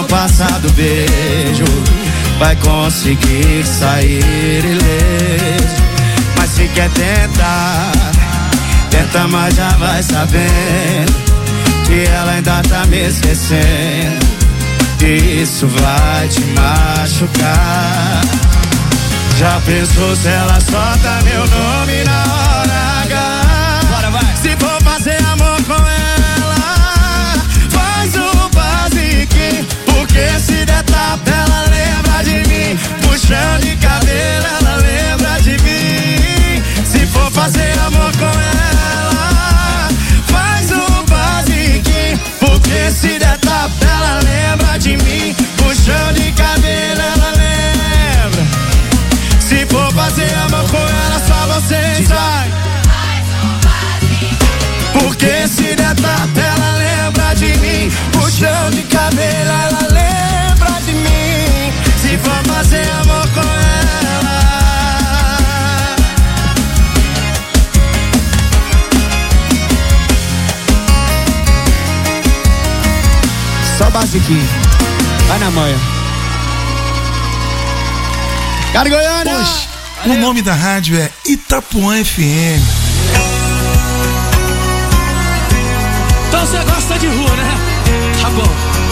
não passar do beijo, vai conseguir sair ileso. Mas se quer tentar, tenta, mas já vai sabendo que ela ainda tá me esquecendo. Isso vai te machucar. Já pensou se ela solta meu nome na hora H? Bora, vai. Se for fazer amor com ela, faz o basiquinho, porque se der tapa ela lembra de mim. Puxão de cabelo ela lembra de mim. Se for fazer amor com ela, faz o basiquinho, porque se der tapa ela lembra de mim. Puxão de cabelo ela lembra. Se for fazer amor com ela, só vocês vai. Porque se der tapa ela lembra de mim. Puxão de cabelo ela lembra de mim. Se for fazer amor com ela. Só basiquinho. Vai na manhã. Cara Goiânia! Poxa, o nome da rádio é Itapuã FM. Então você gosta de rua, né? Tá bom.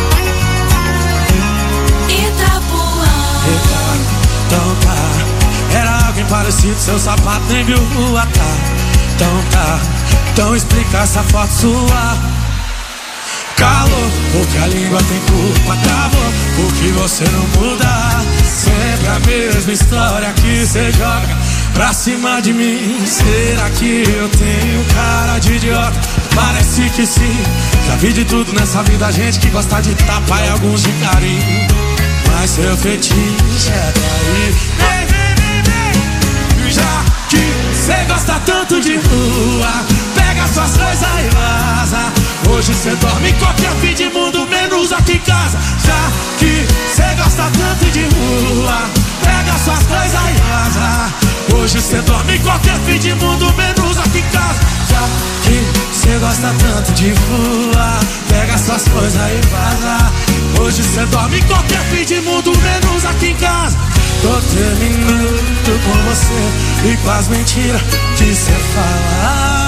Itapuã. Então tá. Era alguém parecido, seu sapato nem viu rua, tá? Então tá. Então explica essa foto sua. Calor, porque a língua tem culpa, travou, porque você não muda. Sempre a mesma história que você joga pra cima de mim. Será que eu tenho cara de idiota? Parece que sim. Já vi de tudo nessa vida, gente que gosta de tapa e alguns de carinho. Mas seu fetiche é daí. Já que cê gosta tanto de rua, pega suas coisas e vaza. Hoje cê dorme em qualquer fim de mundo, menos aqui em casa. Já que cê gosta tanto de rua, pega suas coisas e vaza. Hoje cê dorme em qualquer fim de mundo, menos aqui em casa. Já que cê gosta tanto de rua, pega suas coisas e vaza. Hoje cê dorme em qualquer fim de mundo, menos aqui em casa. Tô terminando com você e com as mentiras que cê fala.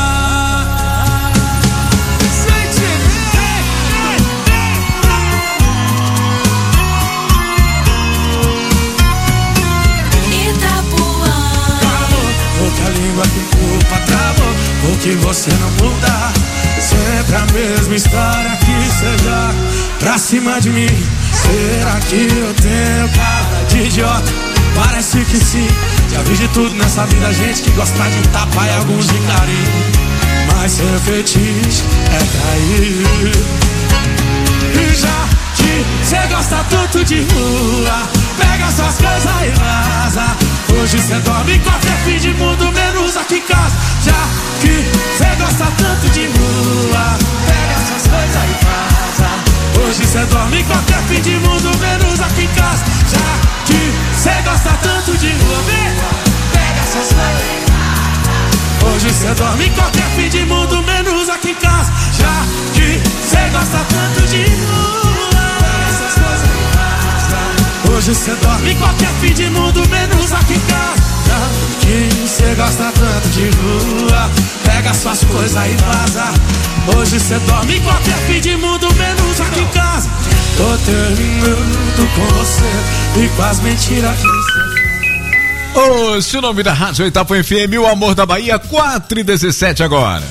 A língua tem culpa, travou, porque você não muda. Sempre a mesma história que cê joga pra cima de mim. Será que eu tenho cara de idiota? Parece que sim. Já vi de tudo nessa vida, gente que gosta de tapa e alguns de carinho. Mas seu fetiche é trair. E já que cê gosta tanto de rua, pega suas coisas e vaza. Hoje cê dorme em qualquer fim de mundo, menos aqui em casa. Já que cê gosta tanto de rua, pega suas coisas e vaza. Hoje cê dorme em qualquer fim de mundo, menos aqui em casa. Já que cê gosta tanto de rua, pega suas coisas e vaza. Hoje cê dorme em qualquer fim de mundo, menos aqui em casa. Já que cê gosta tanto de rua, pega suas coisas e vaza. Hoje cê dorme em qualquer fim de mundo, menos aqui em casa. Já que cê gosta tanto de rua, pega suas coisas e vaza. Hoje cê dorme em qualquer fim de mundo, menos aqui em casa. Tô terminando com você e com as mentiras que cê... Ô, o nome da rádio Itapuã FM, o amor da Bahia, 4h17 agora.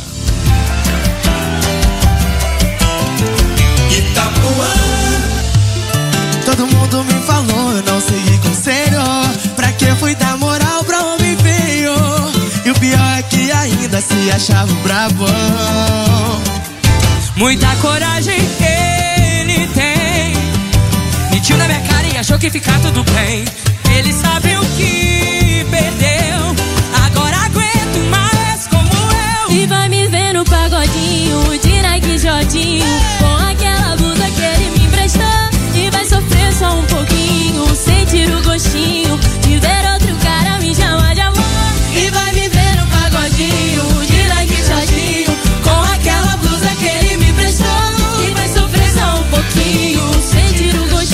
Itapuã. Todo mundo me falou, eu não segui conselho. Pra que fui dar moral pra homem feio? E o pior é que ainda se achava brabo. Muita coragem ele tem. Mentiu na minha cara e achou que ficar tudo bem. Ele sabe o que perdeu. Agora aguento mais como eu. E vai me ver no pagodinho de Nike Jodinho, com aquela blusa que ele me emprestou. E vai sofrer só um pouquinho, sentir o gostinho de ver outro cara me chamar de amor. E vai me ver no pagodinho de Nike Jodinho, com aquela blusa que ele me emprestou. E vai sofrer só um pouquinho, sentir o gostinho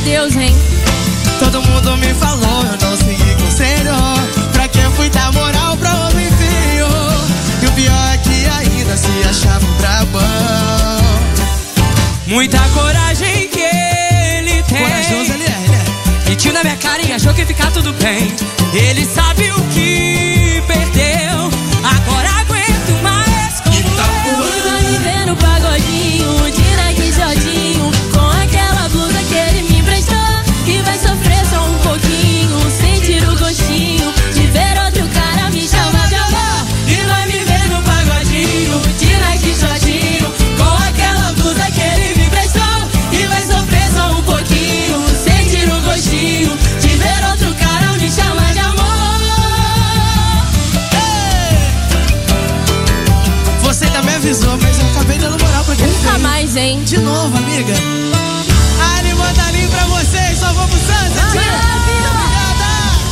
Deus, hein? Todo mundo me falou, eu não segui conselho. Pra quem fui dar moral pra homem feio. E o pior é que ainda se achava um brabão. Muita coragem que ele tem. Corajoso ele é, né? Mentiu na minha cara e achou que ia ficar tudo bem. Ele sabe o que perdeu. Agora aguento mais como E vai me ver no pagodinho, de Nike Jodinho, com aquela blusa que ele me emprestou. E vai sofrer só um pouquinho, sentir o gostinho de ver outro cara me chamar de amor. E vai me ver no pagodinho, de Nike Jodinho, com aquela blusa que ele me emprestou. E vai sofrer só um pouquinho, sentir o gostinho de ver outro cara me chamar de amor. Você também avisou, mas eu acabei dando moral pra quem Nunca fez. mais, hein? De novo, amiga. Ali, manda ali pra vocês, só vamos Santa, tia. Obrigada.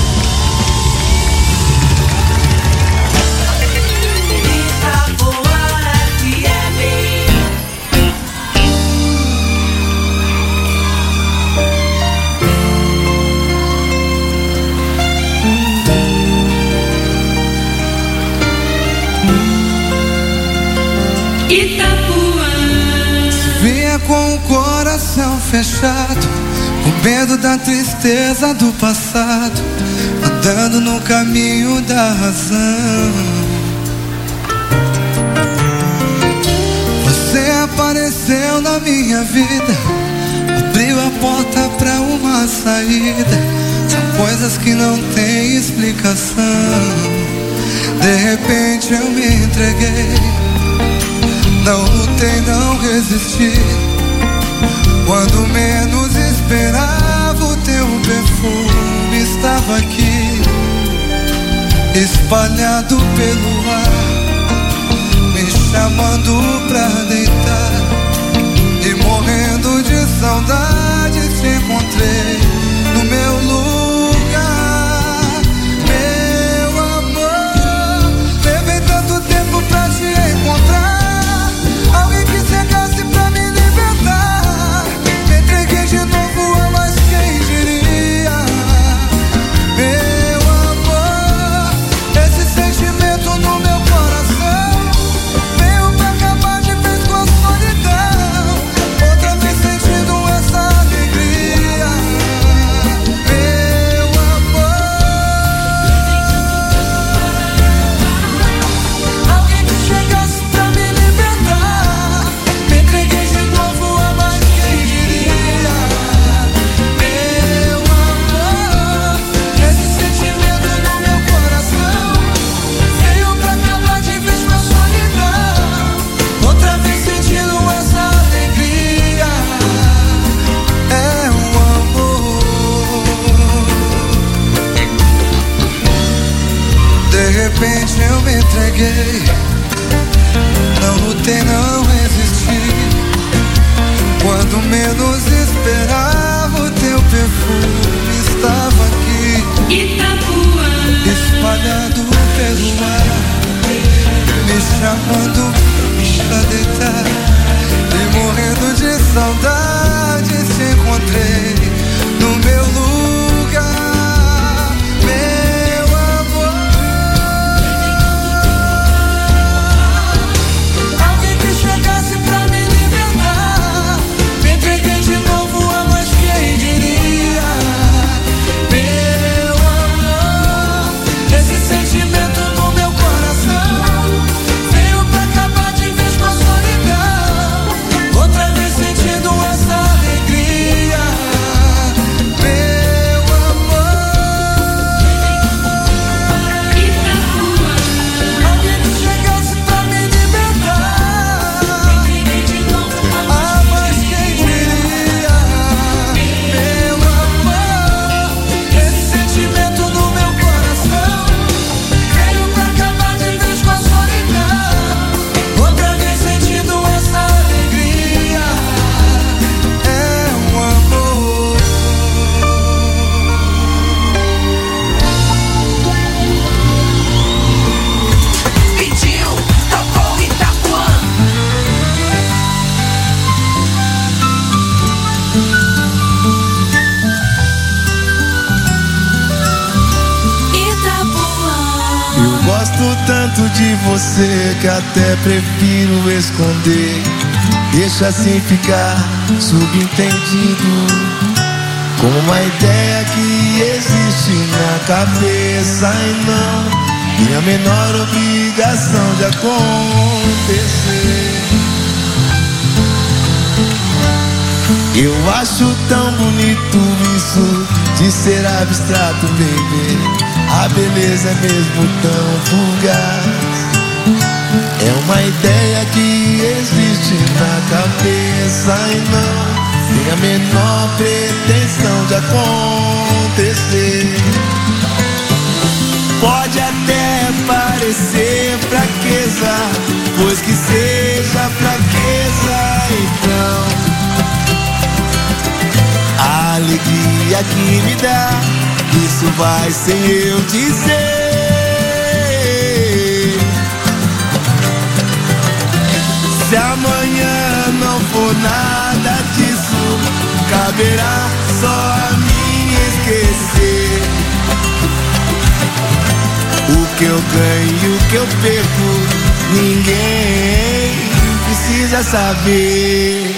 Vinha com o coração fechado, com medo da tristeza do passado, andando no caminho da razão. Você apareceu na minha vida, abriu a porta pra uma saída. São coisas que não têm explicação. De repente eu me entreguei, não lutei, não resisti. Quando menos esperava, o teu perfume estava aqui, espalhado pelo ar, me chamando pra deitar. E morrendo de saudade te encontrei no meu lugar. Meu amor, levei tanto tempo pra te encontrar. Alguém que chegasse pra me libertar. Me entreguei de novo a mais, quem diria. Meu amor, esse sentimento no meu coração veio pra acabar de vez com a solidão. Outra vez sentindo essa alegria. Meu amor, alguém que chegasse pra me libertar. Me entreguei de novo a mais, quem diria. Meu amor, esse sentimento no meu coração veio pra acabar de vez com a solidão. Outra vez sentindo essa alegria. É o amor. De repente eu me entreguei, não lutei, não resisti. Quando menos esperava, o teu perfume estava aqui, espalhado pelo ar, me chamando pra deitar. E morrendo de saudade te encontrei no meu lugar. Meu amor, alguém que chegasse pra me libertar. Me entreguei de novo a mais, quem diria. Meu amor, esse sentimento no meu coração veio pra cá. tanto de você que até prefiro esconder. Deixa assim ficar subentendido, como uma ideia que existe na cabeça e não tem a menor obrigação de acontecer. Eu acho tão bonito isso de ser abstrato, baby. A beleza é mesmo tão fugaz. É uma ideia que existe na cabeça e não tem a menor pretensão de acontecer. Pode até parecer fraqueza, pois que seja fraqueza então. A alegria que me dá, isso vai sem eu dizer. Se amanhã não for nada disso, caberá só a mim esquecer. O que eu ganho e o que eu perco, ninguém precisa saber.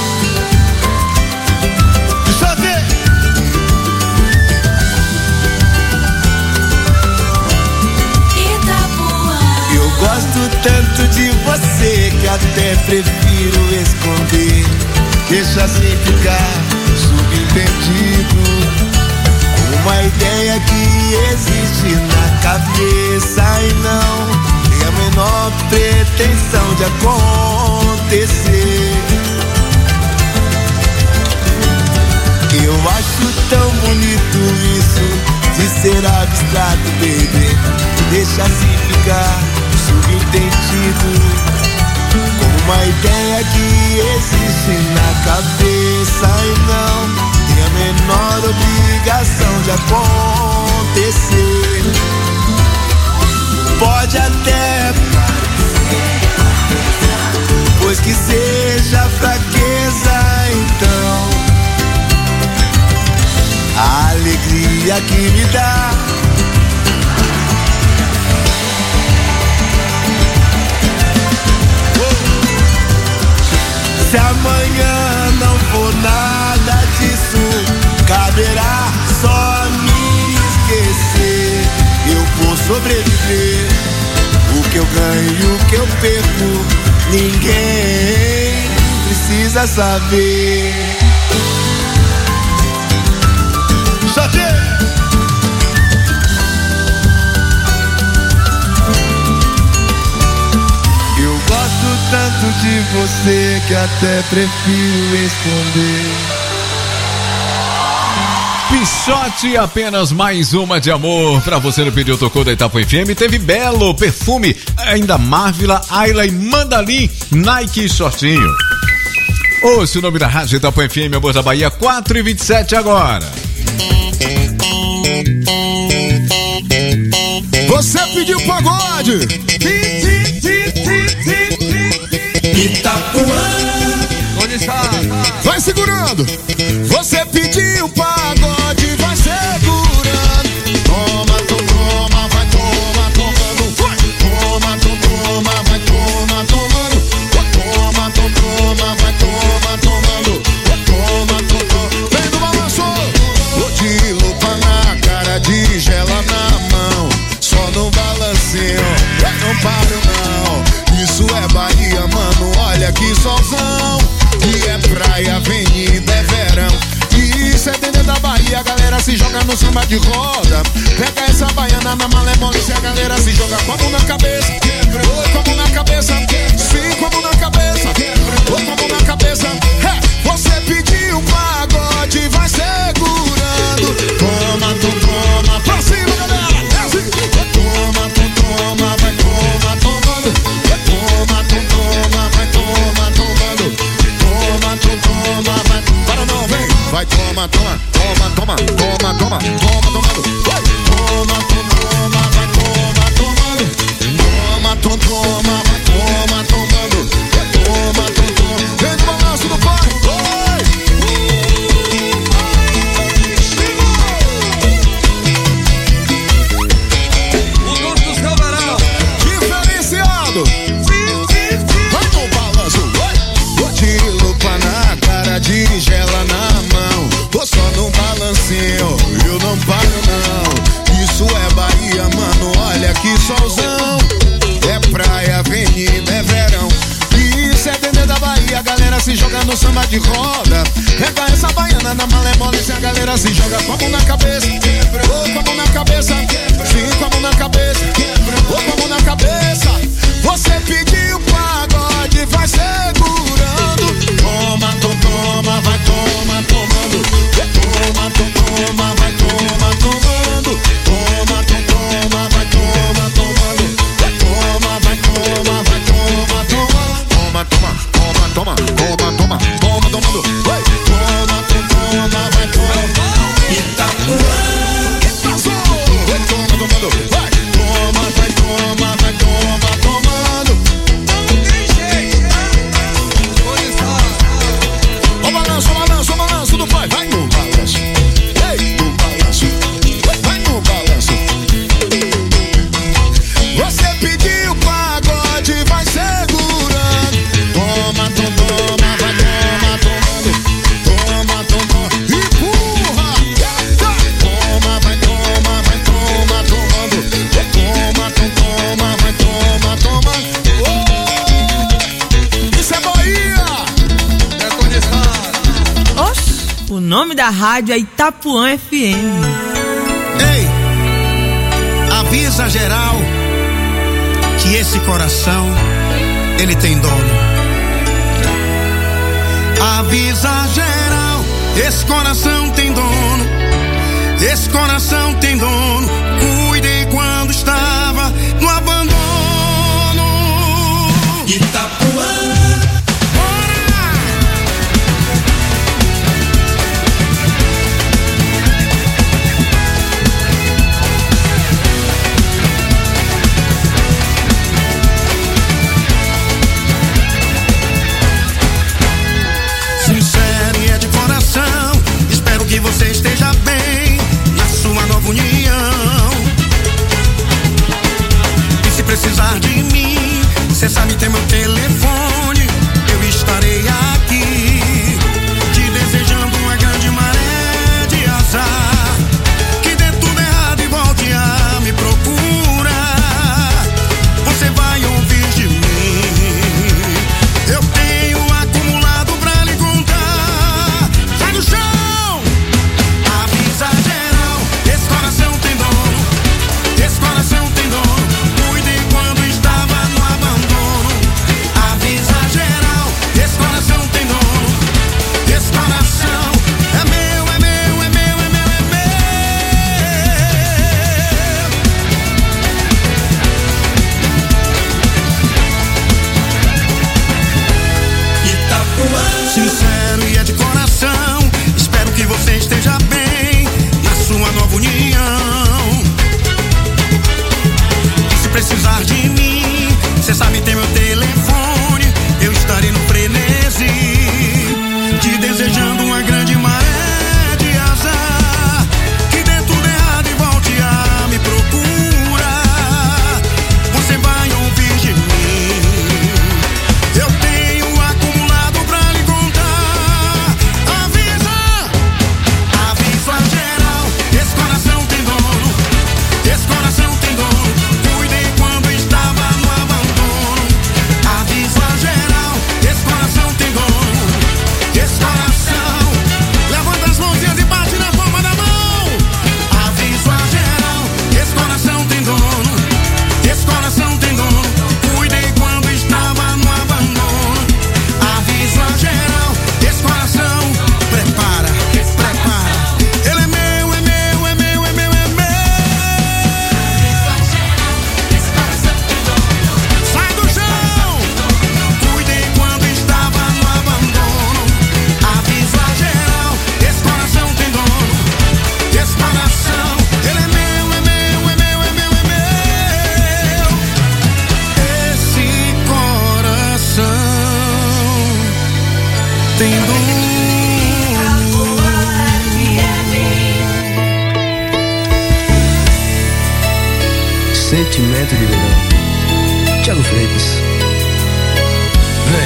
Gosto tanto de você que até prefiro esconder. Deixa assim ficar subentendido, uma ideia que existe na cabeça e não tem a menor pretensão de acontecer. Eu acho tão bonito isso de ser abstrato, baby. Deixa assim ficar subentendido, como uma ideia que existe na cabeça e não tem a menor obrigação de acontecer. Pode até parecer, pois que seja fraqueza então. A alegria que me dá, se amanhã não for nada disso, caberá só a mim esquecer. Eu vou sobreviver, o que eu ganho e o que eu perco, ninguém precisa saber. Eu gosto tanto de você que até prefiro esconder. Pichote, apenas mais uma de amor. Pra você no pediu, tocou da Itapuã FM. Teve Belo, Perfume, ainda Marvila, Ayla e Mandalim, Nike Shortinho. Ouça o nome da rádio Itapuã FM, Amor da Bahia, 4h27 agora. Você pediu pagode. Itapuã. Onde está? Vai segurando. Você pediu pagode, vai segurando. Toma, toma, vai tomando. Toma, toma, vai tomando. Toma, toma, vai tomando. Toma, toma. Vem do balanço. Vou de lupa na cara, de gela na mão. Só no balancinho, não paro não. Isso é Bahia, mano, olha que solzão. E é praia, avenida, é verão. E isso é dentro da Bahia, a galera se joga no samba de roda. Pega essa baiana na malemolência, a galera se joga com a mão na cabeça. Oi, com a mão na cabeça. Sim, com a mão na cabeça. Oi, com a mão na cabeça. Você pediu pagode, vai segurando. Toma, toma, pra cima, galera. É assim. Toma, toma, vai tomando. Toma, toma, vai tomando. Toma, toma, vai. Para não, vem. Vai, toma, toma, toma, toma, toma, toma, toma, tomando. Vai. Toma, toma, vai tomando. Toma, solzão. É praia, avenida, é verão. Isso é dentro da Bahia, a galera se joga no samba de roda. Pega essa baiana na malemolice, a galera se joga com a mão na cabeça. Ou com a mão na cabeça, sim, com a mão na cabeça. Ou com a mão na cabeça. Você pediu pagode, vai segurando. Toma, toma, vai toma, tomando. Toma, toma, vai toma, tomando. Toma, toma, vai toma, tomando. Toma, vai toma, vai toma, tomando. Toma, toma, toma, toma, toma, toma, toma, tomando. Vai, toma, toma, vai toma. Itapuã, vai toma, tomando. Vai, toma, vai toma, vai toma, tomando. Não tem jeito. Ó balanço, balanço, balanço do pai. Vai no balanço. Ei, no balanço. Vai no balanço. Você pediu pagode, vai segurando. Toma, toma, vai toma, tomando. Toma, toma, empurra. Toma, vai toma, tomando. Toma, toma, vai toma, tomando. Isso é Bahia. É condição. Oxe, o nome da rádio é Itapuã FM. Ei, avisa geral que esse coração, ele tem dono. Avisa geral, esse coração tem dono. Esse coração tem dono. Cuidei quando estava no abandono. Itapuã. Sincero e é de coração, espero que você esteja bem na sua nova união. E se precisar de mim, cê sabe ter meu telefone, eu estarei aqui, te desejando uma grande maré de azar, que dê tudo errado e volte a me procurar. Você vai ouvir de mim, eu tenho acumulado pra lhe contar. Sai do chão! Avisa geral, esse coração tem dono. Esse coração tem dono. Cuidei quando estava no abandono. Avisa geral, esse coração tem dono. Esse coração é meu, é meu, é meu, é meu, é meu. Itapuã. Sincero e é de coração, espero que você esteja bem na sua nova união. E se precisar de mim, cê sabe ter meu telefone, eu estarei no frenesi, te desejando uma grande maré de azar, que dê tudo errado e volte a me procurar. Você vai ouvir de mim, eu tenho acumulado pra lhe contar. Avisa, avisa geral, esse coração tem dono. Esse coração tem dono. Cuidei quando estava no abandono. Avisa geral, esse coração tem dono. Esse coração, levanta as mãozinhas e bate na palma da mão. Avisa geral, esse coração tem dono. Esse coração tem dono. Cuidei quando estava no abandono. Avisa geral, esse coração, prepara, prepara. Ele é meu, é meu, é meu, é meu, é meu. Sai do chão! Cuidei quando estava no abandono. Avisa geral, esse coração tem dono. Esse coração, ele é meu, é meu, é meu, é meu, é meu. Esse coração tem dono. Sentimento de verão. Thiago Freitas. Vem.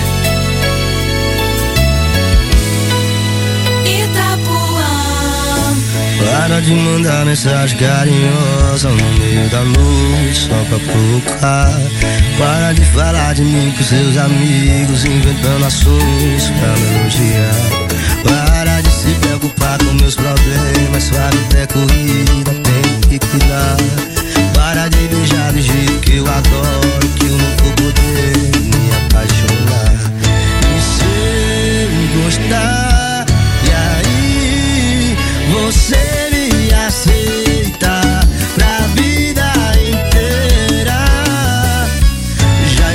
Itapuã. Para de mandar mensagem carinhosa no meio da noite só pra provocar. Para de falar de mim com seus amigos, inventando assuntos pra me elogiar. Para de se preocupar com meus problemas, sua vida é corrida, tenho que cuidar. Para de beijar do jeito que eu adoro, que eu não vou poder me apaixonar. E se eu gostar, e aí você me aceita pra vida inteira. Já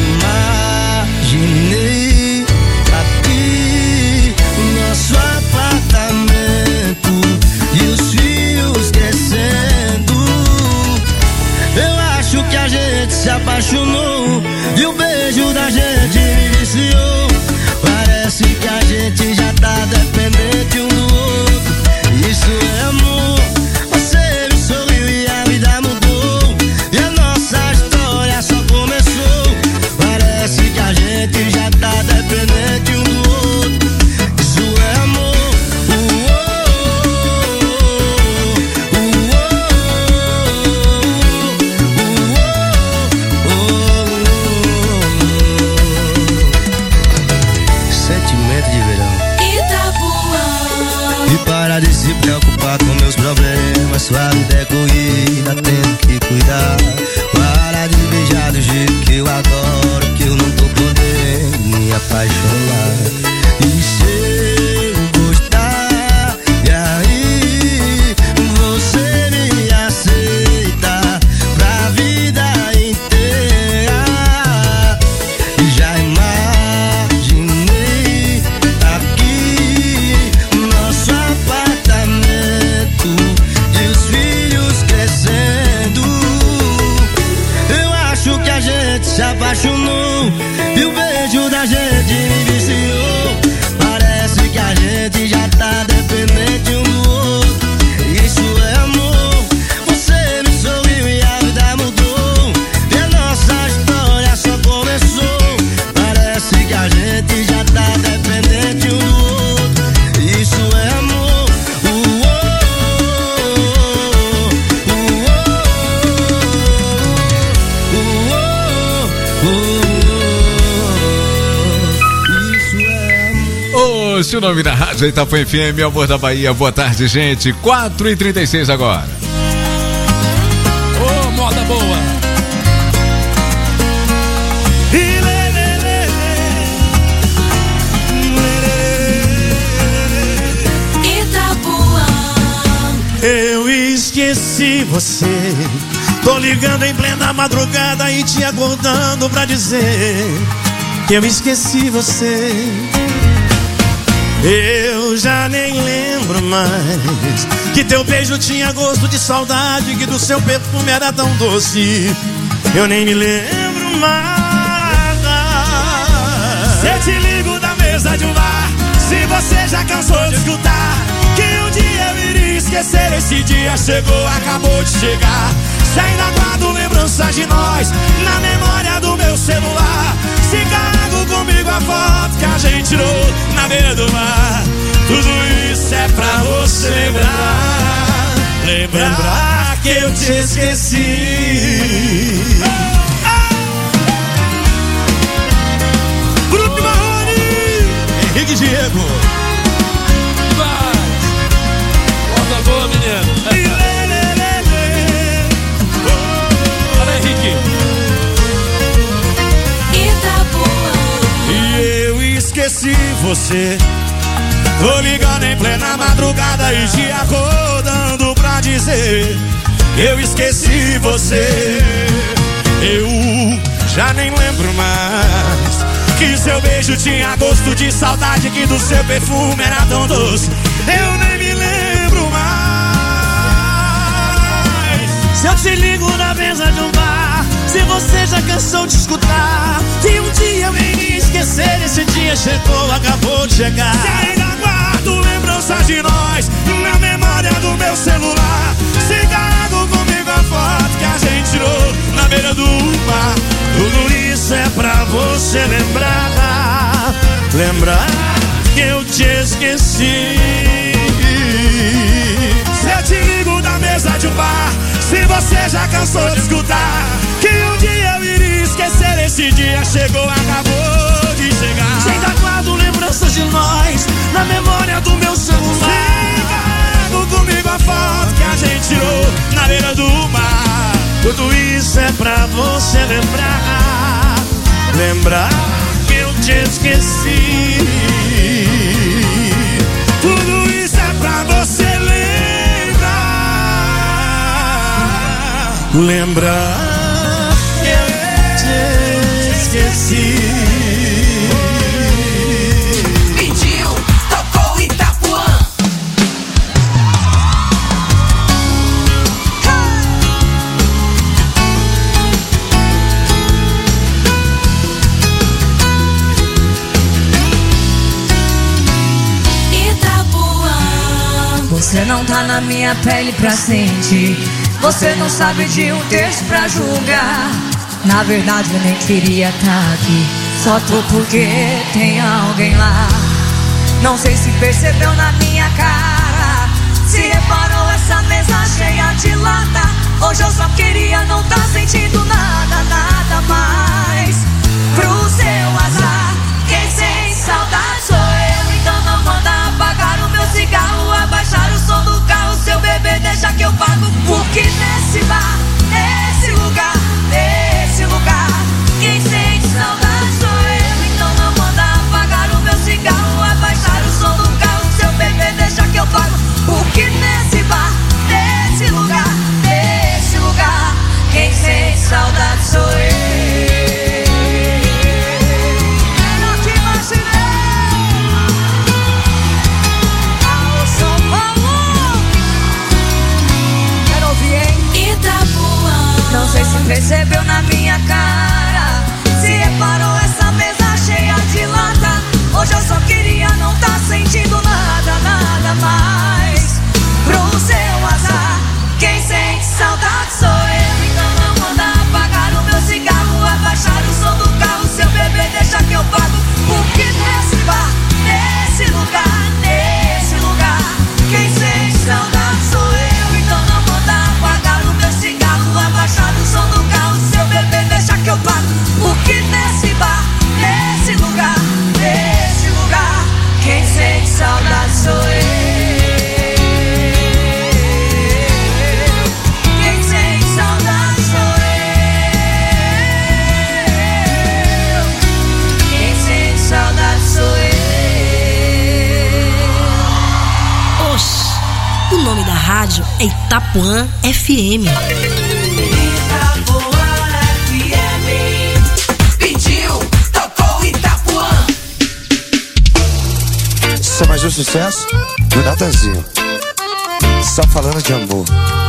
imaginei aqui nosso apartamento e os fios crescendo. Eu acho que a gente se apaixonou e o beijo da gente me viciou. Parece que a gente já tá dependente um do outro. Isso é amor. Você me sorriu e a vida mudou, e a nossa história só começou. Parece que a gente já tá dependente um do outro. Isso é amor. Sentimento de verão. Itapuã. E para de se preocupar com meus problemas, sua vida é corrida, tenho que cuidar. Para de beijar do jeito que eu adoro, que eu não tô podendo me apaixonar. E se eu gostar, e aí você me aceita pra vida inteira. Já imaginei aqui nosso apartamento e os filhos crescendo. Eu acho que a gente se apaixonou e o beijo da gente me viciou. Parece que a gente já tá dependente um do outro. Isso é amor. Você me sorriu e a vida mudou, e a nossa história só começou. Parece que a gente já tá dependente um do outro. Isso é amor. Isso é amor. Ô, seu nome da rádio Itapuã FM, Amor da Bahia. Boa tarde, gente. 4h36 agora. Ô, moda boa. Itapuã. Eu esqueci você. Tô ligando em plena madrugada e te acordando pra dizer que eu esqueci você. Eu já nem lembro mais que teu beijo tinha gosto de saudade, que do seu perfume era tão doce. Eu nem me lembro mais. Se eu te ligo da mesa de um bar, se você já cansou de escutar que um dia eu iria esquecer, esse dia chegou, acabou de chegar. Se ainda guardo lembranças de nós na memória do meu celular, se carrego comigo a foto que a gente tirou na beira do mar, tudo isso é pra você lembrar. Lembrar que eu te esqueci. Grupo Marrone, Henrique Diego. Vai, volta boa, menino. Olha, Henrique. Itapuã. E eu esqueci você. Tô ligando em plena madrugada e te acordando pra dizer que eu esqueci você. Eu já nem lembro mais que seu beijo tinha gosto de saudade, que do seu perfume era tão doce. Eu nem me lembro mais. Se eu te ligo na mesa de um bar, se você já cansou de escutar que um dia eu iria esquecer, esse dia chegou, acabou de chegar. Se ainda guardo lembranças de nós na memória do meu celular, se carrego comigo a foto que a gente tirou na beira do mar, tudo isso é pra você lembrar. Lembrar que eu te esqueci. Se eu te ligo desculpa se você já cansou de escutar que um dia eu iria esquecer. Esse dia chegou, acabou de chegar. Ainda guardo lembranças de nós na memória do meu celular. Carrego comigo a foto que a gente tirou na beira do mar. Tudo isso é pra você lembrar, lembrar que eu te esqueci. Tudo isso é pra você lembrar, lembrar que eu te esqueci. Pediu, tocou Itapuã. Você não tá na minha pele pra sentir. Você não sabe de um texto pra julgar. Na verdade eu nem queria tá aqui. Só tô porque tem alguém lá. Não sei se percebeu na minha cara, se reparou essa mesa cheia de lata. Hoje eu só queria não tá sentindo nada, nada mais. Pro seu azar, quem sem saudade sou eu. Então não manda apagar o meu cigarro, abaixar o som do carro. Seu bebê deixa que eu pago. Porque nesse bar, nesse lugar, quem sente saudade sou eu. Então não manda apagar o meu cigarro, abaixar o som do carro. Seu bebê deixa que eu pago. Porque nesse bar, nesse lugar, quem sente saudade sou eu. Não sei se percebeu na minha cara, se reparou essa mesa cheia de lata. Hoje eu só queria não tá sentindo nada, nada mais. Pro seu azar, quem sente saudade sou eu. Então não manda apagar o meu cigarro, abaixar o som do carro. Seu bebê deixa que eu pago. Porque nesse bar, nesse lugar, quem sente saudade sou eu. Então não manda apagar o meu cigarro, abaixar o som do carro. Seu bebê deixa que eu pago. Porque nesse bar, nesse lugar, quem sente saudade sou eu. Quem sente saudade sou eu. Quem sente saudade sou eu. Oxi, o nome da rádio é Itapuã FM. Isso é mais um sucesso do Natanzinho. Só falando de amor.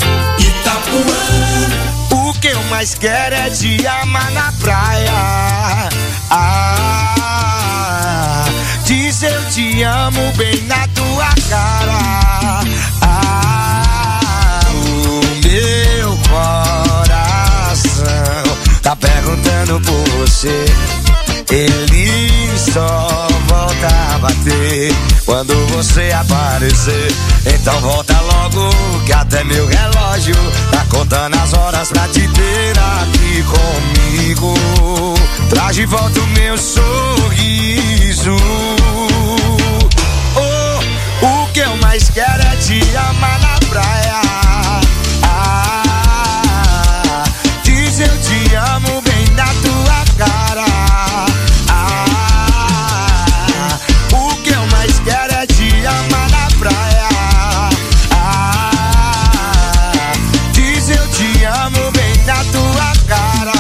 Itapuã. O que eu mais quero é te amar na praia. Diz eu te amo bem na tua cara. O meu coração tá perguntando por você. Ele só volta a bater quando você aparecer. Então volta logo que até meu relógio tá contando as horas pra te ter aqui comigo. Traz de volta o meu sorriso. O que eu mais quero é te amar na praia. Diz eu te amo bem na tua cara. O que eu mais quero é te amar na praia. Diz eu te amo bem na tua cara.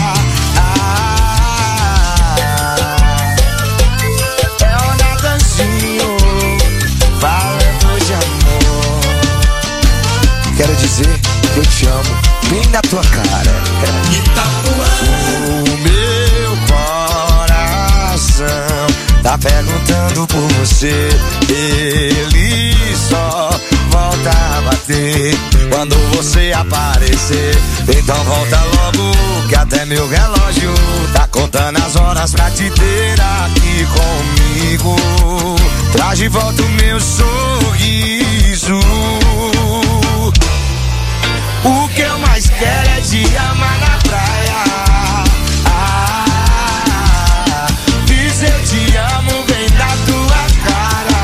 É o Natanzinho falando de amor. Quero dizer que eu te amo bem na tua cara. O meu coração tá perguntando por você. Ele só volta a bater quando você aparecer. Então volta logo que até meu relógio tá contando as horas pra te ter aqui comigo. Traz de volta o meu sorriso. O que eu mais quero é te amar na praia. Diz eu te amo bem da tua cara.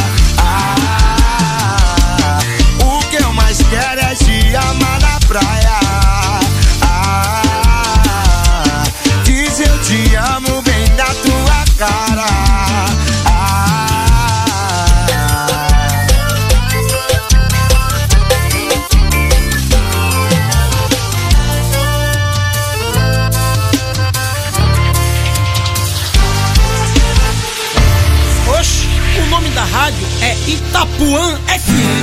O que eu mais quero é te amar na praia. Diz eu te amo bem da tua cara. O nome da rádio é Itapuã FM.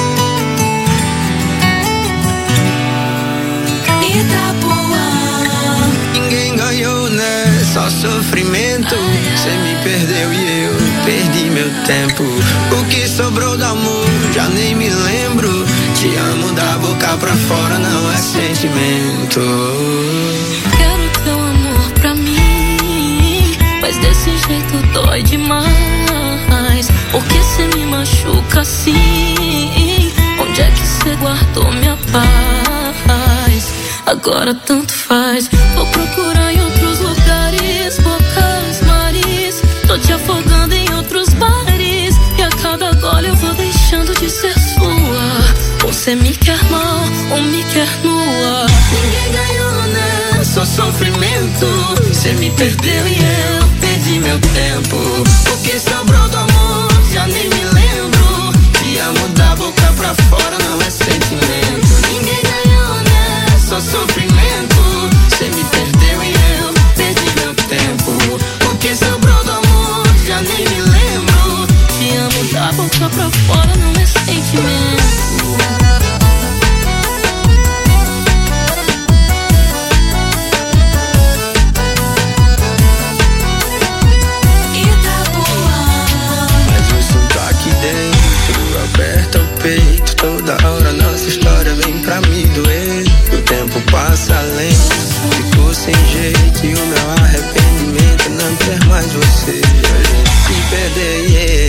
Itapuã. Ninguém ganhou, né? Só sofrimento. Cê me perdeu e eu perdi meu tempo. O que sobrou do amor, já nem me lembro. Te amo da boca pra fora, não é sentimento. Quero teu amor pra mim, mas desse jeito dói demais. Por que cê me machuca assim? Onde é que cê guardou minha paz? Agora tanto faz. Vou procurar em outros lugares, bocas, mares. Tô te afogando em outros bares. E a cada gole eu vou deixando de ser sua. Você me quer mal ou me quer nua? Ninguém ganhou, né? Só sofrimento. Cê me perdeu e eu perdi meu tempo. O que sobrou do amor, já nem me lembro. Te amo da boca pra fora, não é sentimento. Ninguém ganhou, né? Só sofrimento. Cê me perdeu e eu perdi meu tempo. O que sobrou do amor, já nem me lembro. Te amo da boca pra fora, não é sentimento. Aperta o peito, toda hora nossa história vem pra me doer. O tempo passa lento, ficou sem jeito. E o meu arrependimento é não ter mais você. A gente se perder,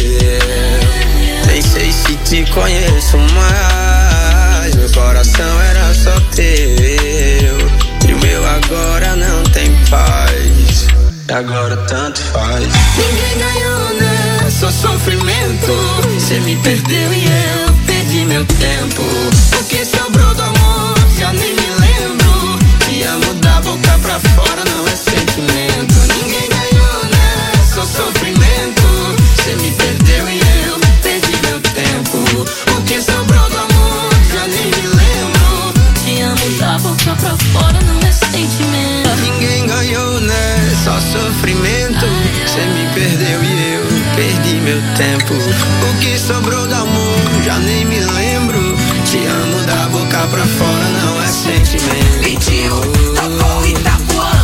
nem sei se te conheço mais. Meu coração era só teu, e o meu agora não tem paz. Agora tanto faz. Ninguém ganhou, né? Só sofrimento. Cê me perdeu e eu perdi meu tempo. O que sobrou do amor, já nem me lembro. Te amo da boca pra fora, não é sentimento. Ninguém ganhou, né? Só sofrimento. Cê me perdeu e eu perdi meu tempo. O que sobrou do amor, já nem me lembro. Te amo da boca pra fora, não é sentimento. Ninguém ganhou, né? Só sofrimento. Cê me perdeu e eu perdi meu tempo. O que sobrou do amor, já nem me lembro. Te amo da boca pra fora, não é sentimento. 21, Tapou Itapuã.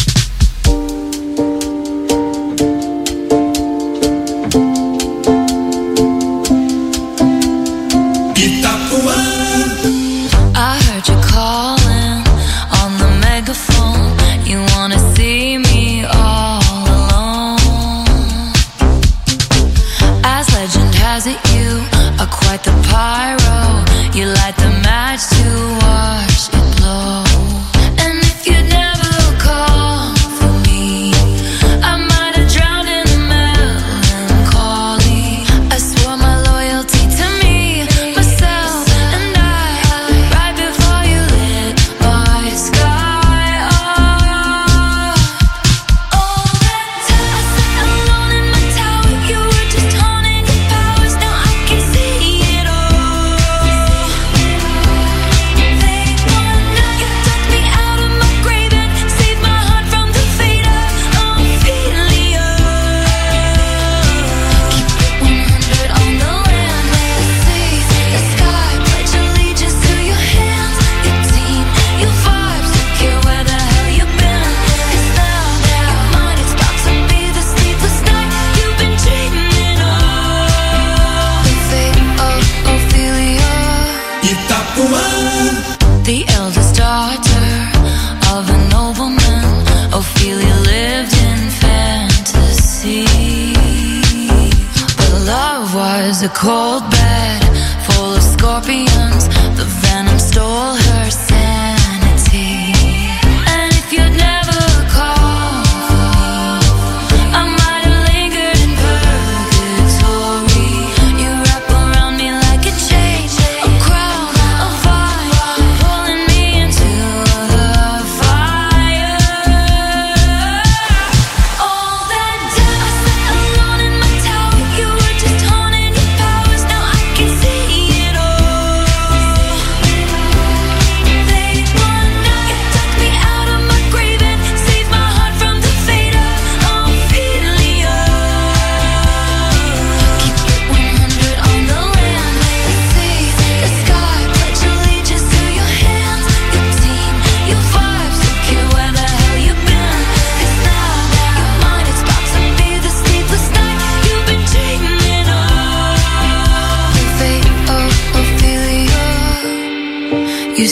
Itapuã. I heard you calling on the megaphone. You wanna see me all alone. As legend has it, you are quite the pyro. You light the match to watch it blow. And if you'd never call for me, I might have drowned in melancholy. I swore my loyalty to me, myself, and I. Right before you lit my sky up. All that time I sat alone in my tower, you were just haunting your powers. Now I can see it all. Fake one night, you took me out of my grave and saved my heart from the fate of Ophelia. Keep it 100 on the land, the sea, the sky. Pledge allegiance to your hands, your team, your vibes. Don't care where the hell you've been. 'Cause now your mind is about to be the sleepless night you've been dreaming of. The fate of Ophelia. Itapuã. The eldest daughter of a nobleman, Ophelia lived in fantasy. But love was a cold bed full of scorpions. The venom stole her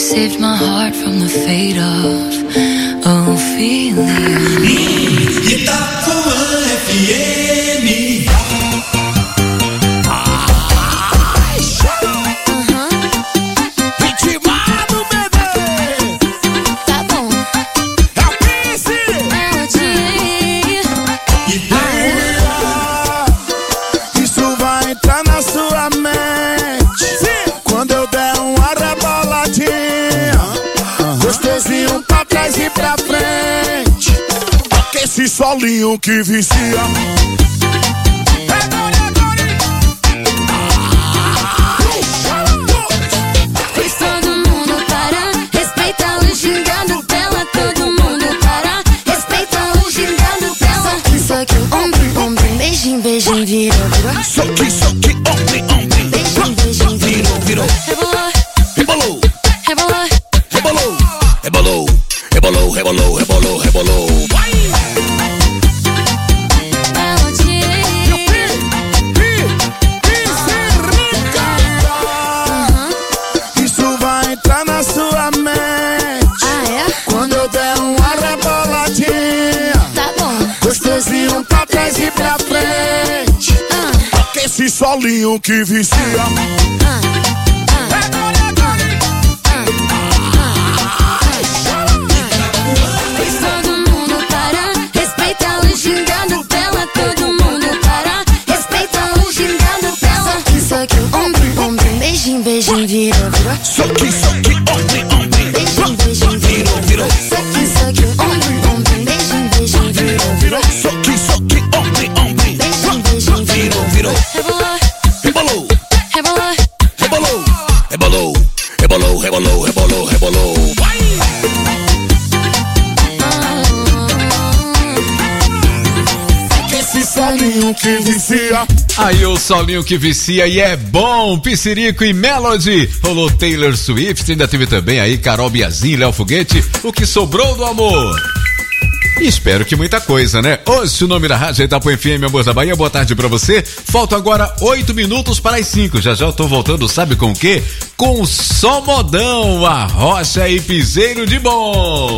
saved my heart from the fate of Ophelia. Itapuã FM. Intimado, bebê. Tá bom. É o Prince. Isso vai entrar na sua mente. Sim. Quando eu der uma reboladinha, gostosinho pra trás e pra frente. Esse solinho que vicia. Fez todo mundo parar, respeita o gingado dela. Todo mundo parar, respeita o gingado dela. Soque, ombro, beijinho, beijinho, virou. Soque, ombro, beijinho, beijinho, virou. Rebolou, rebolou, rebolou, rebolou, rebolou, rebolou. Isso vai entrar na sua mente. Ah, é? Quando eu der uma reboladinha, Tá bom. gostosinho pra trás e pra frente. Esse solinho que vicia. Fez todo mundo parar, respeita o gingado dela. Todo mundo parar, respeita o gingado dela. Soque, ombro, beijinho, beijinho, virou. Soque, ombro, Beijinho, beijinho, virou. Soque, ombro, beijinho, beijinho, virou. soque, ombro, Beijinho, beijinho, virou. Rebolou, rebolou, rebolou, rebolou, rebolou, rebolou, rebolou, rebolou. Esse solinho que vicia. Aí o solinho que vicia e é bom, Pissirico e Melody. Rolou Taylor Swift, ainda teve também aí Carol Biazin, Léo Foguete, o que sobrou do amor. E espero que muita coisa, né? Hoje o nome da rádio é Itapuã FM, Amor da Bahia. Boa tarde pra você. Faltam agora 8 minutos para as 5. Já eu tô voltando, sabe com o quê? Com o Só Modão, a Rocha e Piseiro de Bom.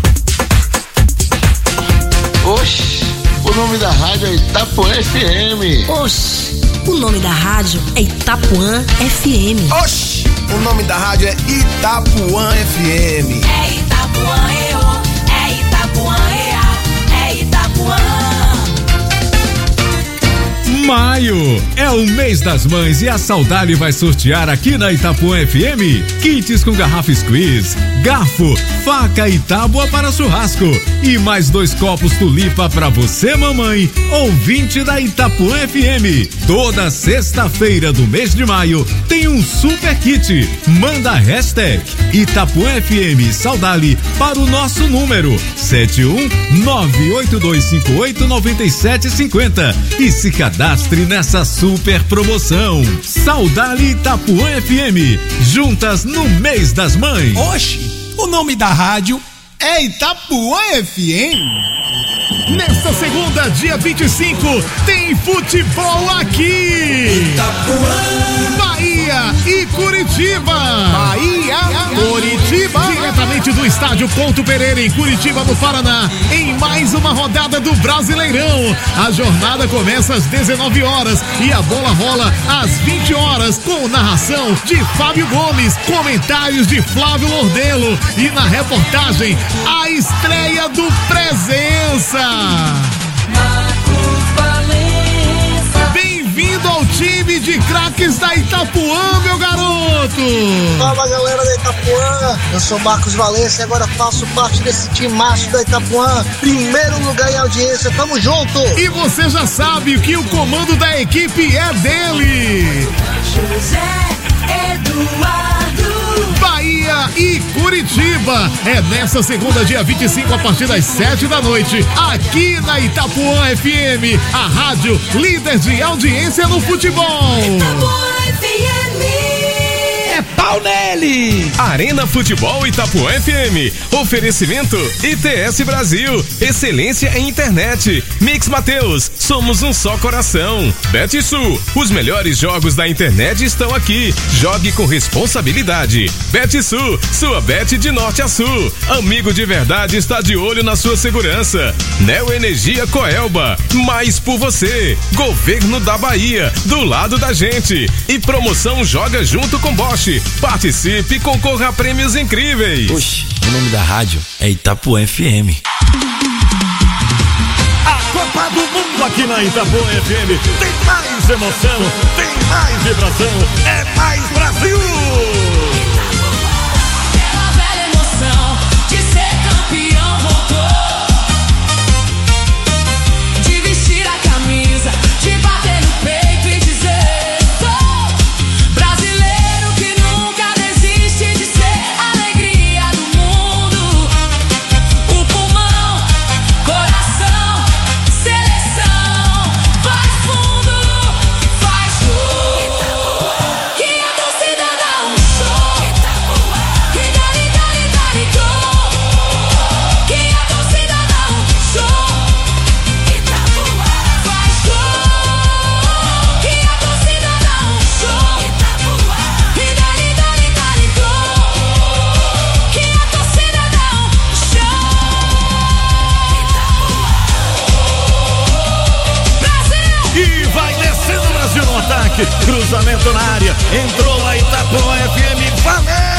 Oxi, o nome da rádio é Itapuã FM. Oxi, o nome da rádio é Itapuã FM. Oxi, o nome da rádio é Itapuã FM. É Itapuã, é Itapuã, é Itapuã. Maio é o mês das mães e a Saudade vai sortear aqui na Itapuã FM kits com garrafa squeeze, garfo, faca e tábua para churrasco e mais 2 copos tulipa para você, mamãe, ouvinte da Itapuã FM. Toda sexta-feira do mês de maio tem um super kit. Manda a hashtag Itapuã FM Saudade para o nosso número 71982589750 e se cadastre nessa super promoção. Saudade Itapuã FM, juntas no mês das mães. Oxi, o nome da rádio é Itapuã FM. Nesta segunda, dia 25, tem futebol aqui. Itapuã, Bahia e Curitiba. Bahia, Curitiba. Diretamente do estádio Couto Pereira, em Curitiba, no Paraná, em mais uma rodada do Brasileirão. A jornada começa às 19 horas e a bola rola às 20 horas, com narração de Fábio Gomes, comentários de Flávio Lordelo e na reportagem, a estreia do Presença. Bem-vindo ao time de craques da Itapuã, meu garoto! Fala, galera da Itapuã, eu sou Marcos Valença e agora faço parte desse time macho da Itapuã. Primeiro lugar em audiência, tamo junto! E você já sabe que o comando da equipe é dele! José Eduardo. Bahia e Curitiba. É nessa segunda, dia 25, a partir das 7 da noite, aqui na Itapuã FM, a rádio líder de audiência no futebol. Itapuã FM. É pau pau nele! Arena Futebol Itapuã FM. Oferecimento ITS Brasil. Excelência em internet. Mix Mateus. Somos um só coração. BetSul. Os melhores jogos da internet estão aqui. Jogue com responsabilidade. BetSul. Sua bet de norte a sul. Amigo de verdade está de olho na sua segurança. Neo Energia Coelba. Mais por você. Governo da Bahia. Do lado da gente. E promoção Joga Junto com Bosch. Participe e concorra a prêmios incríveis. Oxe, o nome da rádio é Itapuã FM. A Copa do Mundo aqui na Itapuã FM tem mais emoção, tem mais vibração, é mais Brasil! Aquela velha emoção de ser campeão voltou, de vestir a camisa, de bater no peito e dizer: sou brasileiro que nunca desiste de ser alegria do mundo. O pulmão, coração, seleção, faz fundo, faz tudo. Que a torcida dá um show. Que dali, dali, dali, gol. Que a torcida dá um show. Faz gol. Que a torcida dá um show. Que dali, dali, dali, gol. Que a torcida dá um show. E vai descendo o Brasil no ataque, cruzamento na área, entrou lá Itapuã FM, valeu!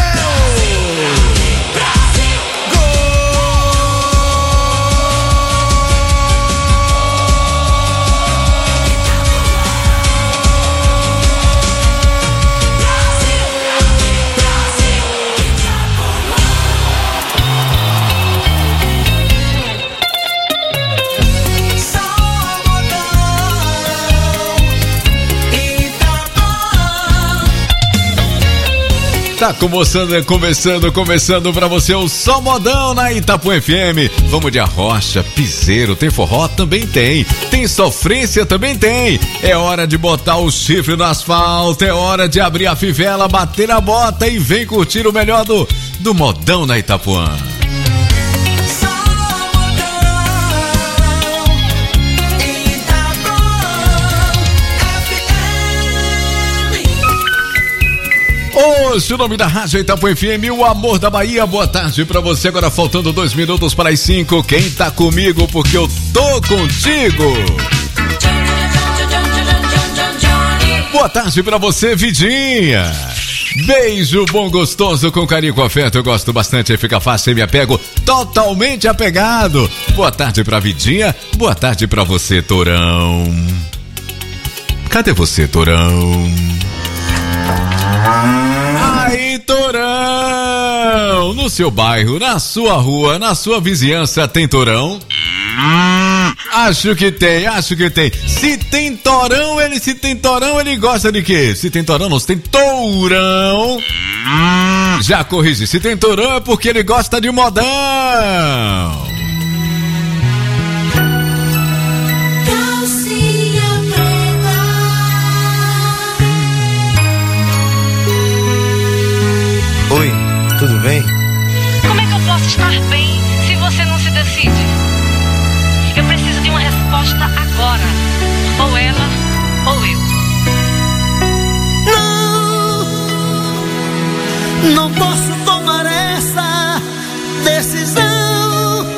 Tá começando pra você o Só Modão na Itapuã FM. Vamos de arrocha, piseiro, tem forró? Também tem. Tem sofrência? Também tem. É hora de botar o chifre no asfalto, é hora de abrir a fivela, bater a bota e vem curtir o melhor do modão na Itapuã. Hoje o nome da rádio é Itapuã FM, o amor da Bahia. Boa tarde pra você, agora faltando 2 minutos para as 5. Quem tá comigo porque eu tô contigo? Boa tarde pra você, Vidinha. Beijo bom, gostoso, com carinho, com afeto. Eu gosto bastante, fica fácil e me apego totalmente apegado. Boa tarde pra Vidinha, boa tarde pra você, Torão. Cadê você, Torão? Aí, Torão! No seu bairro, na sua rua, na sua vizinhança, tem Torão? Acho que tem. Se tem Torão, ele gosta de quê? Se tem Torão, não, se tem Tourão. Já corrigi, se tem Torão é porque ele gosta de modão. Oi, tudo bem? Como é que eu posso estar bem se você não se decide? Eu preciso de uma resposta agora. Ou ela, ou eu. Não posso tomar essa decisão.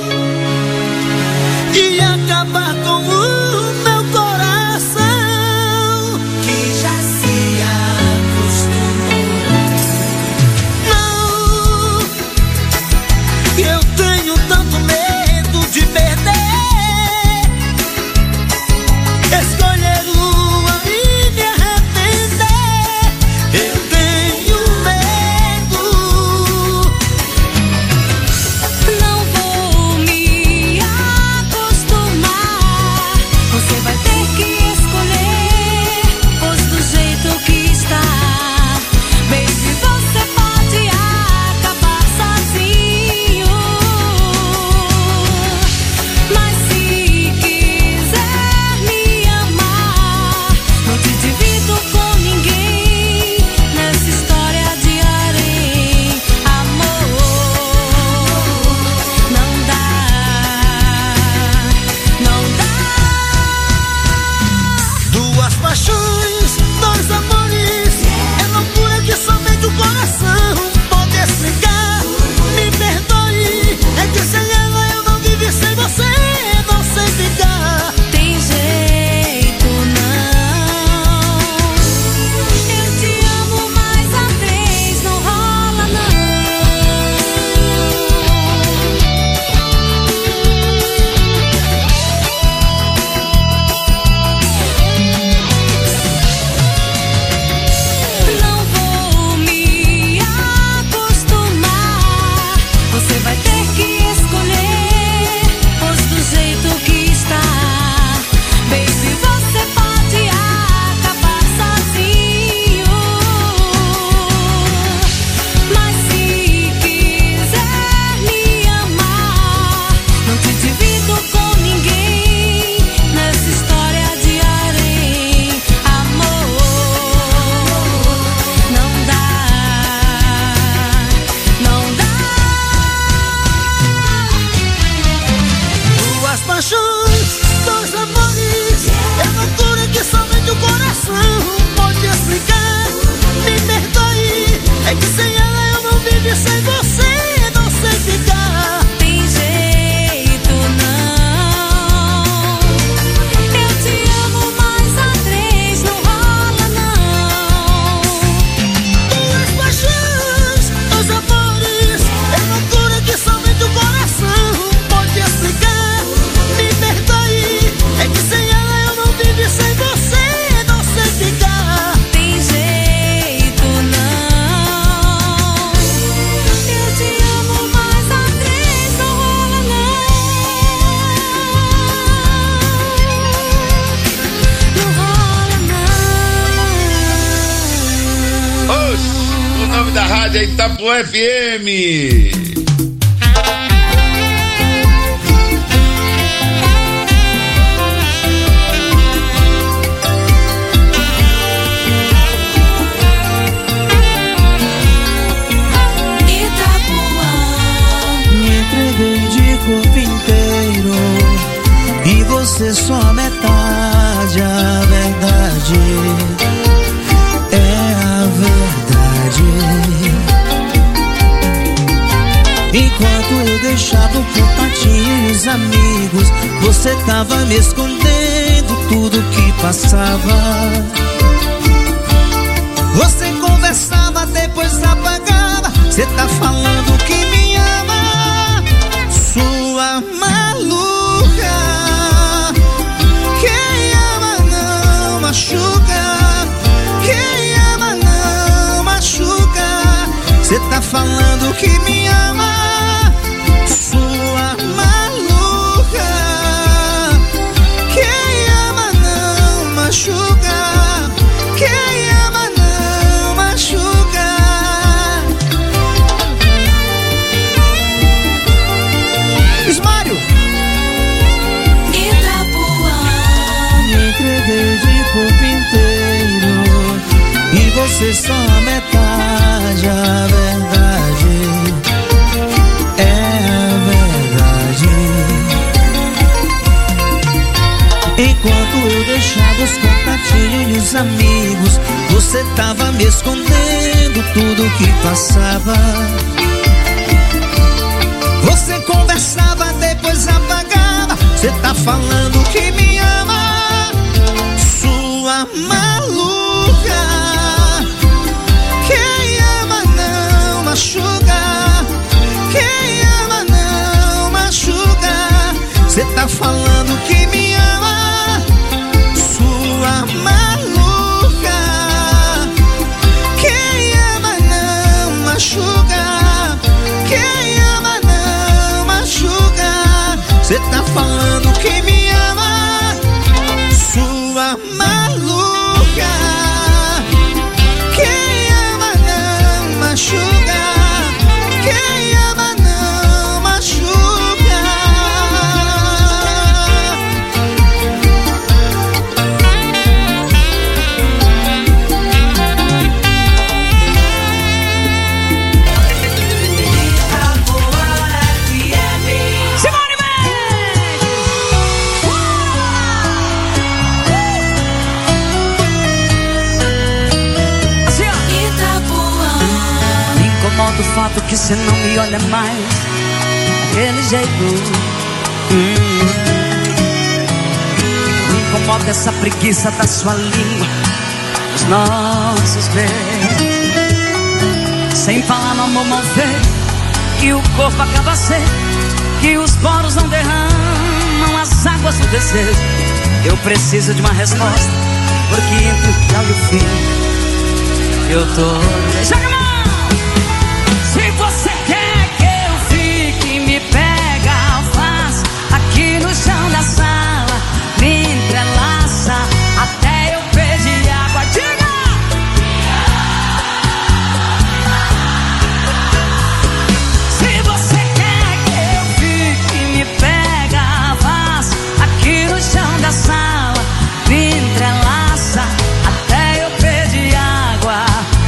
rádio é Itapuã FM. Corpo inteiro e você só a metade. A verdade é a verdade. Enquanto eu deixava o contatinho e os amigos, você tava me escondendo tudo que passava. Você conversava, depois apagava. Você tá falando que me ama, sua maluca. Quem ama não machuca. Quem ama não machuca. Cê tá falando que me ama, sua maluca. Quem ama não machuca. Quem ama não machuca. Mário Itapuã. Me entreguei de corpo inteiro e você só a metade. A verdade é a verdade. Enquanto eu deixava os contatinhos e os amigos, você tava me escondendo tudo que passava. Você conversava, depois apagava. Você tá falando que me ama, sua maluca. Quem ama não machuca. Quem ama não machuca. Você tá falando que me ama, sua maluca. Quem ama não machuca. Quem ama não machuca. Cê tá falando que me ama, sua maluca. Quem ama não machuca. Quem ama não machuca. Do fato que cê não me olha mais daquele jeito. Me incomoda essa preguiça da sua língua, os nossos beijos. Sem falar no amor mal feito, que o corpo acaba seco, que os poros não derramam as águas do desejo. Eu preciso de uma resposta, porque entre o tchau e o fim eu tô... Joga a mão! Se você quer que eu fique, me pega, faz aqui no chão da sala, me entrelaça até eu pedir água. Diga! Se você quer que eu fique, me pega, faz aqui no chão da sala, me entrelaça até eu pedir água.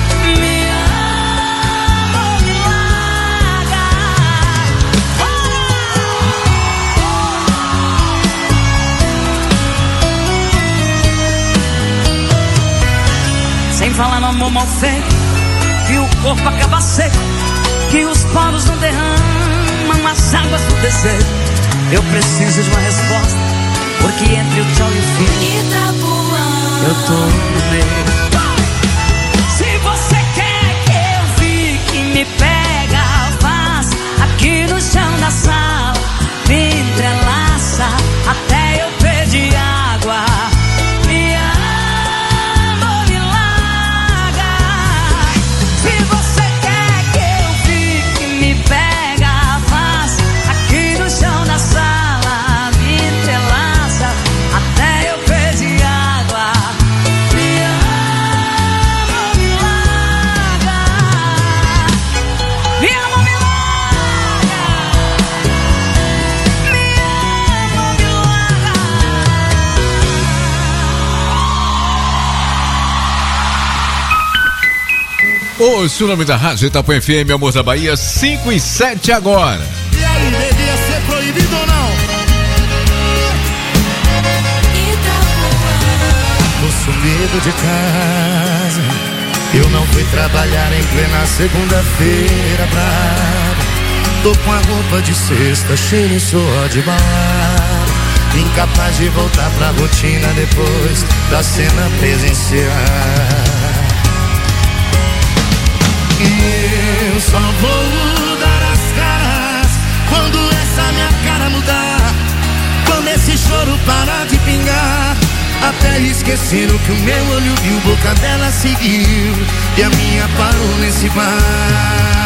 Sem falar no amor mal feito, que o corpo acaba seco, que os poros não derramam as águas do desejo. Eu preciso de uma resposta, porque entre o tchau e o fim eu tô no meio. Se você quer que eu fique, me pega, faz aqui no chão da sala, me entrelaça até eu pedir água. Ouça o nome da rádio Itapuã FM, Amor da Bahia, 5 e 7 agora. E aí, devia ser proibido ou não? Tô sumido de casa, eu não fui trabalhar em plena segunda-feira brava. Tô com a roupa de sexta, cheio de suor de balada, incapaz de voltar pra rotina depois da cena presencial. E eu só vou dar as caras quando essa minha cara mudar, quando esse choro parar de pingar, até esquecendo que o meu olho viu, boca dela seguiu e a minha parou nesse bar.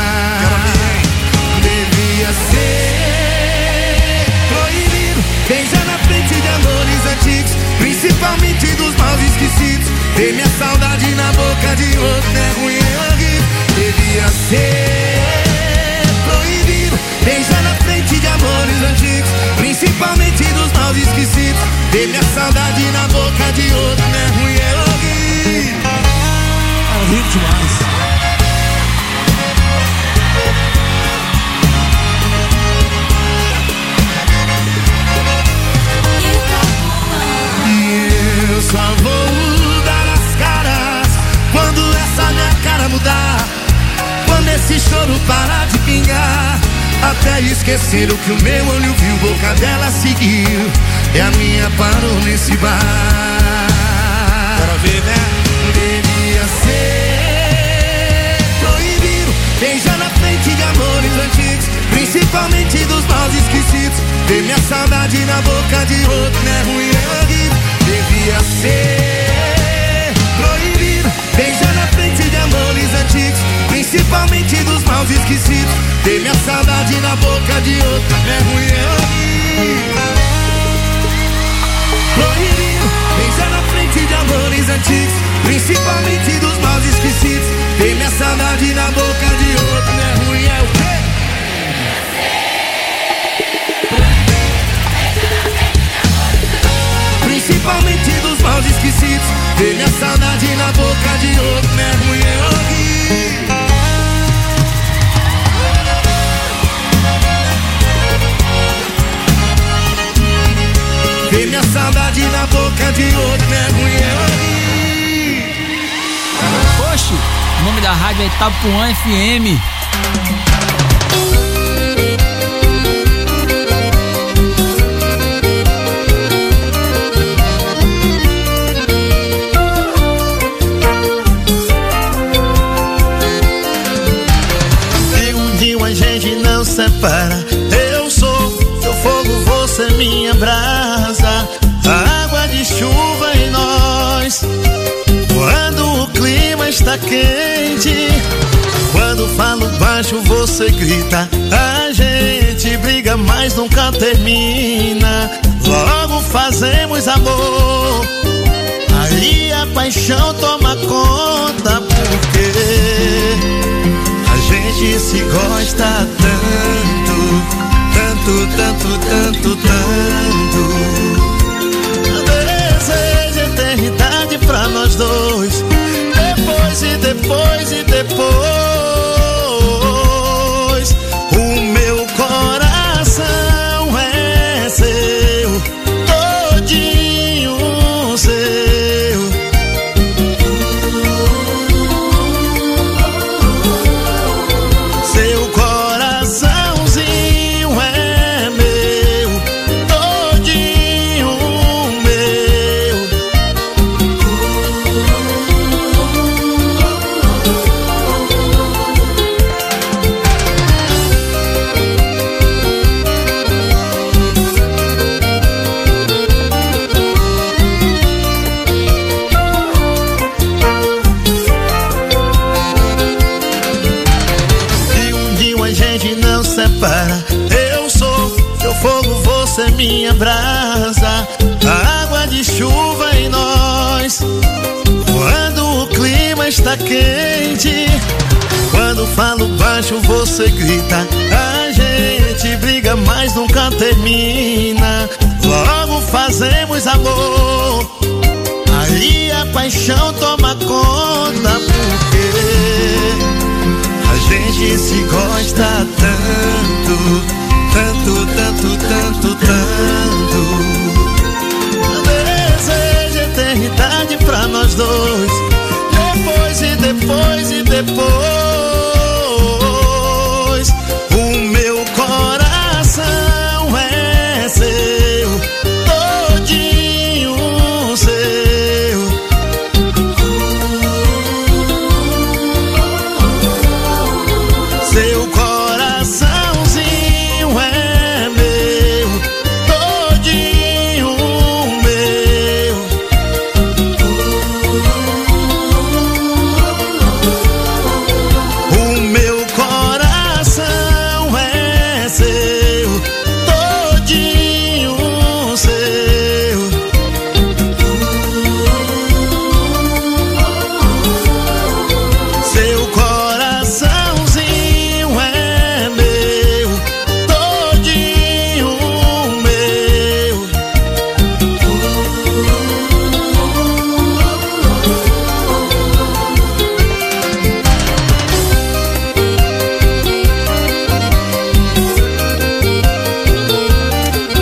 Devia ser proibido beijar na frente de amores antigos, principalmente dos maus esquecidos. Ver minha saudade na boca de outro é ruim, é horrível. Devia ser proibido beijar na frente de amores antigos, principalmente dos maus esquecidos. Ver minha saudade na boca de outro é ruim, é horrível. É horrível demais. Eu só vou dar as caras quando essa minha cara mudar, quando esse choro parar de pingar, até esqueceram que o meu olho viu, boca dela seguiu e a minha parou nesse bar. Quero ver, né? Devia ser proibido beijar na frente de amores antigos, principalmente dos maus esquecidos. Ver minha saudade na boca de outro é ruim, é horrível. Devia ser proibido beijar na frente de amores antigos, principalmente dos maus esquecidos. Ter minha saudade na boca de outro é ruim, é horrível. Proibido beijar na frente de amores antigos, principalmente dos maus esquecidos. Ter minha saudade na boca de outro é ruim, é o quê? Principalmente dos maus esquecidos. Ver minha saudade na boca de outro é ruim, é horrível. Ver minha saudade na boca de outro é ruim, é horrível. Oxe, o nome da rádio é Itapuã FM. Separa, eu sou teu fogo, você minha brasa, a água de chuva em nós. Quando o clima está quente, quando falo baixo você grita, a gente briga mas nunca termina. Logo fazemos amor, aí a paixão toma conta, porque a gente se gosta tanto, tanto, tanto, tanto, tanto. Desejo eternidade pra nós dois, depois e depois e depois. O meu coração é seu, todinho seu. Seu coraçãozinho é meu, todinho meu. E um dia a gente não separa, eu sou teu fogo, você minha brasa, a água de chuva em nós. Quando o clima está quente, quando falo baixo você grita, a gente briga mas nunca termina. Logo fazemos amor, aí a paixão toma conta, porque gente se gosta tanto, tanto, tanto,